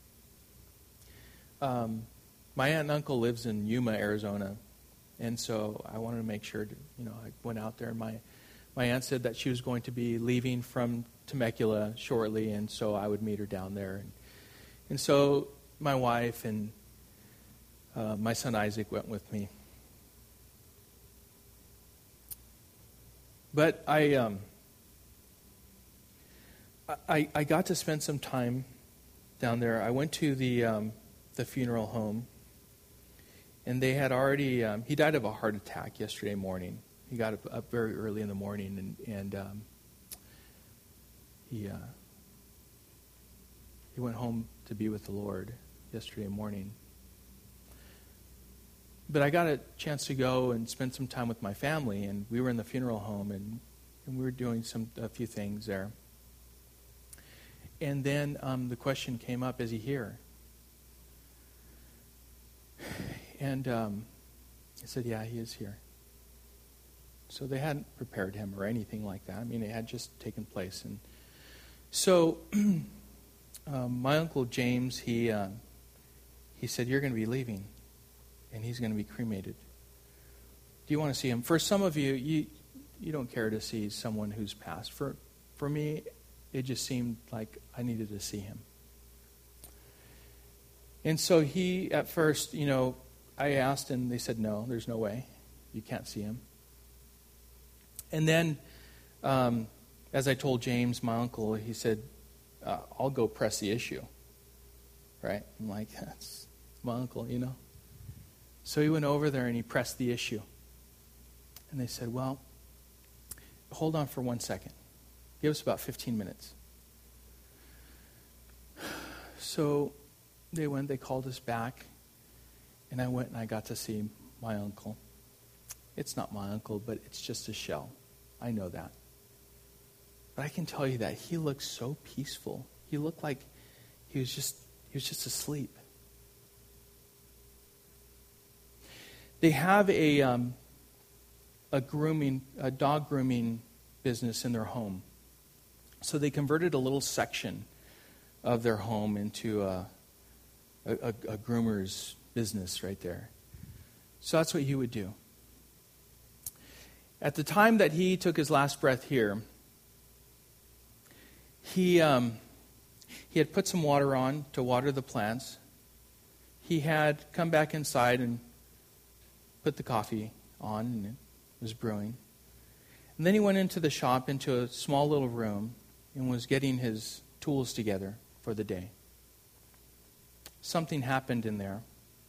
Um, my aunt and uncle lives in Yuma, Arizona, and so I wanted to make sure to, you know I went out there, and my my aunt said that she was going to be leaving from Temecula shortly, and so I would meet her down there, and and so. My wife and uh, my son Isaac went with me. But I, um, I, I got to spend some time down there. I went to the um, the funeral home, and they had already. Um, he died of a heart attack yesterday morning. He got up, up very early in the morning, and and um, he uh, he went home to be with the Lord yesterday morning. But I got a chance to go and spend some time with my family, and we were in the funeral home, and, and we were doing some a few things there. And then um, the question came up, is he here? And um, I said, yeah, he is here. So they hadn't prepared him or anything like that. I mean, it had just taken place. And so um, my Uncle James, he... Uh, He said, you're going to be leaving, and he's going to be cremated. Do you want to see him? For some of you, you you don't care to see someone who's passed. For for me, it just seemed like I needed to see him. And so he, at first, you know, I asked, and they said, no, there's no way. You can't see him. And then, um, as I told James, my uncle, he said, uh, I'll go press the issue. Right? I'm like, that's my uncle, you know. So he went over there and he pressed the issue. And they said, well, hold on for one second. Give us about fifteen minutes. So they went, they called us back, and I went and I got to see my uncle. It's not my uncle, but it's just a shell. I know that. But I can tell you that he looked so peaceful. He looked like he was just He was just asleep. They have a um, a grooming, a dog grooming business in their home. So they converted a little section of their home into a, a, a groomer's business right there. So that's what he would do. At the time that he took his last breath here, he... Um, He had put some water on to water the plants. He had come back inside and put the coffee on, and it was brewing. And then he went into the shop, into a small little room, and was getting his tools together for the day. Something happened in there,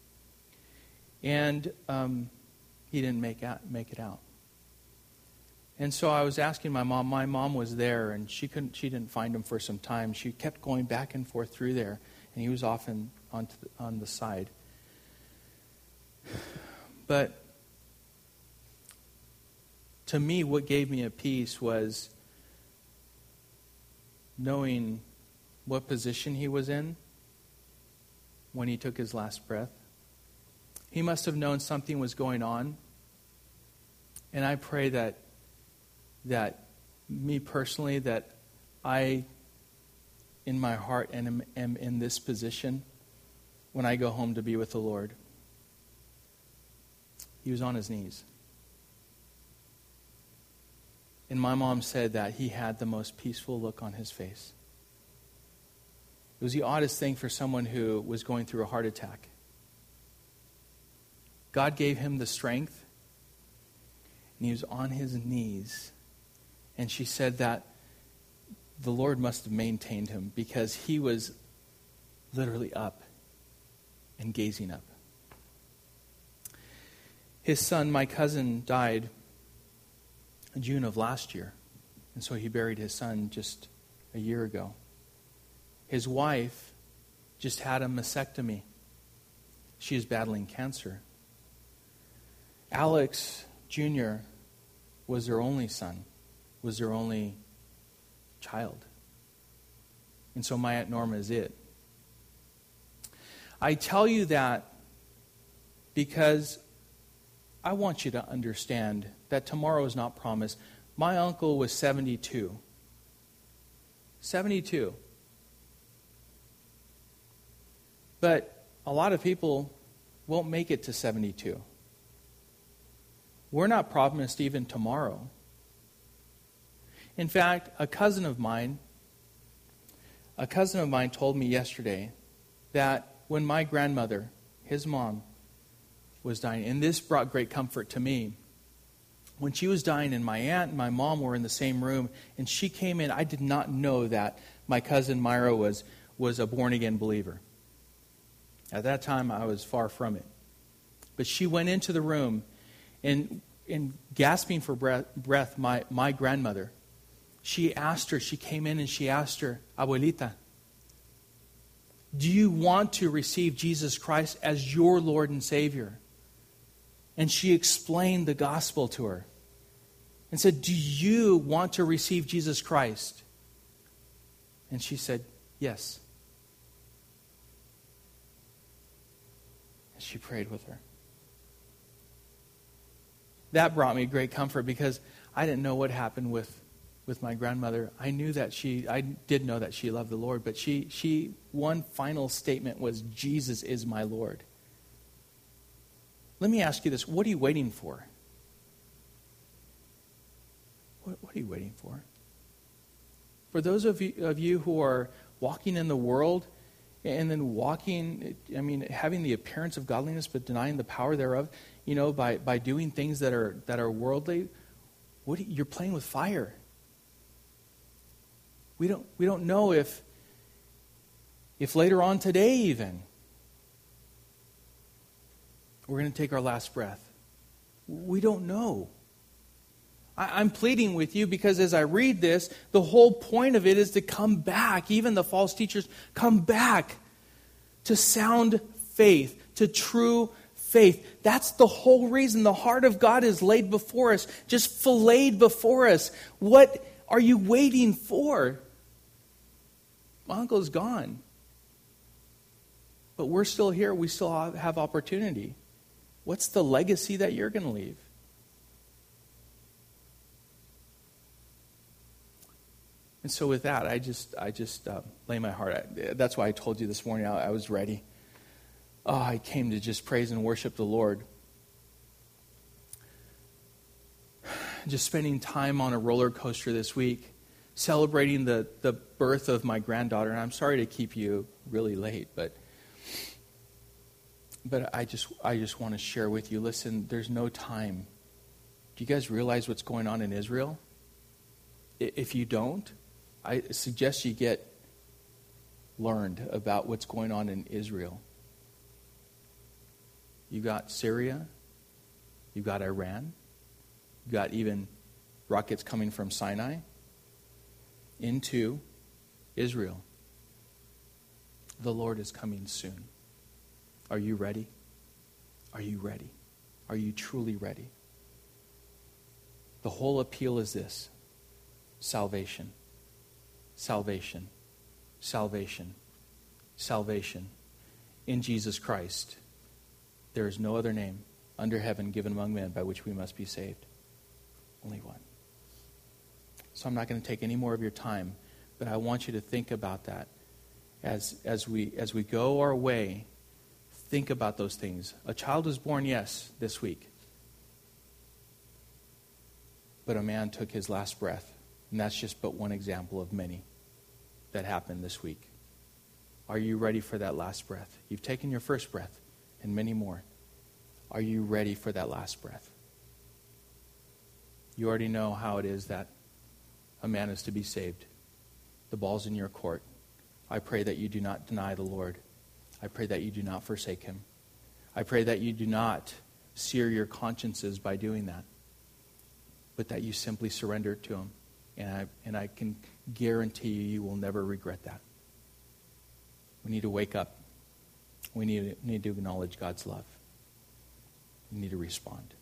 and um, he didn't make out, make it out. And so I was asking my mom. My mom was there, and she couldn't. She didn't find him for some time. She kept going back and forth through there, and he was often on the, on the side. But To me, what gave me a peace was knowing what position he was in when he took his last breath. He must have known something was going on. And I pray that, that me personally, that I, in my heart, am, am in this position when I go home to be with the Lord. He was on his knees. And my mom said that he had the most peaceful look on his face. It was the oddest thing for someone who was going through a heart attack. God gave him the strength, and he was on his knees. And she said that the Lord must have maintained him because he was literally up and gazing up. His son, my cousin, died in June of last year. And so he buried his son just a year ago. His wife just had a mastectomy. She is battling cancer. Alex Junior was their only son, was their only child. And so my Aunt Norma is it. I tell you that because I want you to understand that tomorrow is not promised. My uncle was seventy-two. seventy-two. But a lot of people won't make it to seventy-two. We're not promised even tomorrow. In fact, a cousin of mine, a cousin of mine told me yesterday that when my grandmother, his mom, was dying, and this brought great comfort to me. When she was dying and my aunt and my mom were in the same room, and she came in, I did not know that my cousin Myra was, was a born-again believer. At that time, I was far from it. But she went into the room, and, and gasping for breath, breath my, my grandmother, she asked her, she came in and she asked her, Abuelita, do you want to receive Jesus Christ as your Lord and Savior? And she explained the gospel to her and said, do you want to receive Jesus Christ? And she said, yes. And she prayed with her. That brought me great comfort because I didn't know what happened with, with my grandmother. I knew that she, I did know that she loved the Lord, but she, she, one final statement was, Jesus is my Lord. Let me ask you this. What are you waiting for? What, what are you waiting for? For those of you, of you who are walking in the world and then walking, I mean, having the appearance of godliness but denying the power thereof, you know, by, by doing things that are that are worldly, what are you, you're playing with fire. We don't we don't know if if later on today even we're going to take our last breath. We don't know. I, I'm pleading with you because as I read this, the whole point of it is to come back. Even the false teachers, come back to sound faith, to true faith. That's the whole reason the heart of God is laid before us, just filleted before us. What are you waiting for? My uncle's gone. But we're still here. We still have opportunity. What's the legacy that you're going to leave? And so with that, I just I just uh, lay my heart. I, that's why I told you this morning I, I was ready. Oh, I came to just praise and worship the Lord. Just spending time on a roller coaster this week, celebrating the, the birth of my granddaughter. And I'm sorry to keep you really late, but but I just I just want to share with you. Listen, there's no time. Do you guys realize what's going on in Israel? If you don't, I suggest you get learned about what's going on in Israel. You got Syria, you got Iran, you got even rockets coming from Sinai into Israel. The Lord is coming soon. Are you ready? Are you ready? Are you truly ready? The whole appeal is this: salvation, salvation, salvation, salvation in Jesus Christ. There is no other name under heaven given among men by which we must be saved. Only one. So I'm not going to take any more of your time, but I want you to think about that. As, as, we, as we go our way, think about those things. A child was born, yes, this week. But a man took his last breath. And that's just but one example of many that happened this week. Are you ready for that last breath? You've taken your first breath and many more. Are you ready for that last breath? You already know how it is that a man is to be saved. The ball's in your court. I pray that you do not deny the Lord. I pray that you do not forsake him. I pray that you do not sear your consciences by doing that, but that you simply surrender it to him. And I, and I can guarantee you, you will never regret that. We need to wake up. We need, need to acknowledge God's love. We need to respond.